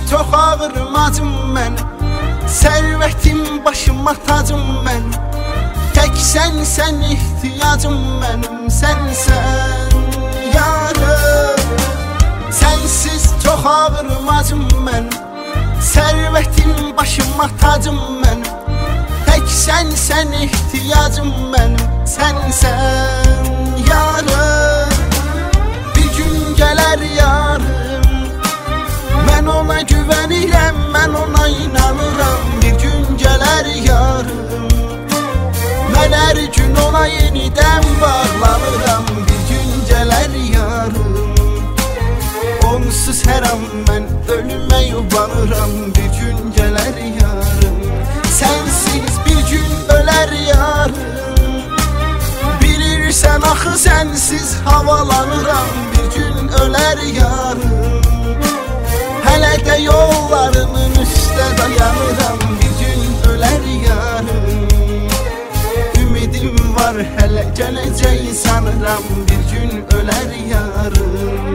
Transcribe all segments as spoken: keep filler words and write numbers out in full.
çox ağır macım mən, sərvətim başıma tacım mən. Tək sən, sən ihtiyacım mənim, sənsən yarım. Sənsiz çox ağır macım mən, sərvətim başıma tacım mən. Tək sən, sən ihtiyacım mənim, sənsən yarım. Bir gün gələr yarım, mən ona güvənirəm, mən ona inanıram. Bir gün gələr yarım, mən hər gün ona yenidən bağlanıram. Bir gün gələr yarım, onsuz hər an mən ölümə yubanıram. Bir gün gələr yarım, sənsiz bir gün ölər yarım. Bilirsən axı sənsiz havalanıram. Bir gün ölər yarım, hələ də yollarının üstə dayanıram. Bir gün ölər yarım, ümidim var hələ gələcək sanıram. Bir gün ölər yarım.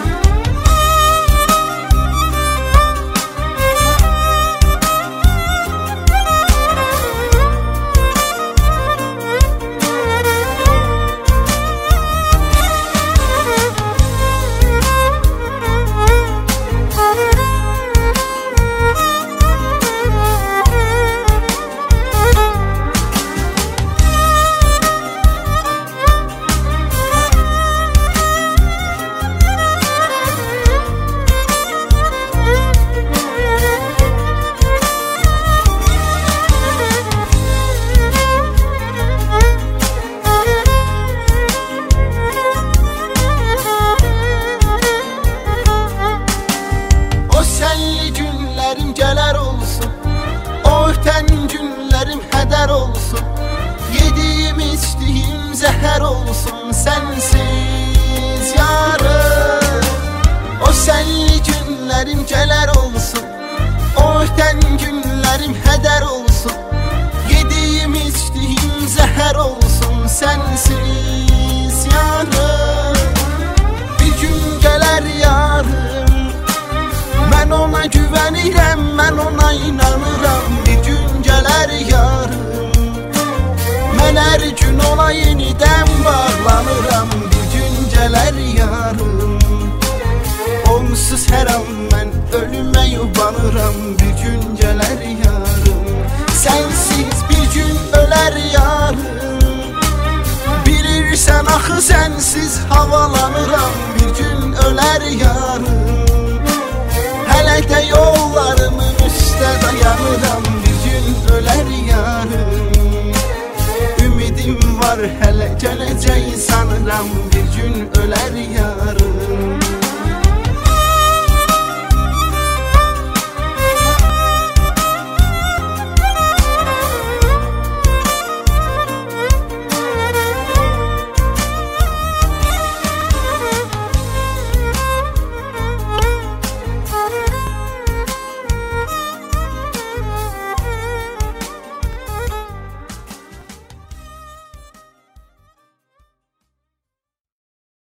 Gələr olsun, o ötən günlərim hədər olsun. Yediyim, içdiyim zəhər olsun, sənsiz yarım. O sənli günlərim gələr olsun, o ötən günlərim hədər olsun. Yediyim, içdiyim zəhər olsun, sənsiz yarım. Bir gün gələr yarım, mən ona güvənirəm, mən ona inanıram. Bir gün gələr yarım, mən hər gün ona yenidən bağlanıram. Bir gün gələr yarım, onsuz hər an mən ölümə yubanıram. Bir gün gələr yarım, sənsiz bir gün ölər yarım. Bilirsən axı sənsiz havalanıram. Bir gün ölər yarım, hələ də yollarımın üstə dayanıram. Bir gün ölər yarım, ümidim var hələ gələcək sanıram. Bir gün ölər yarım.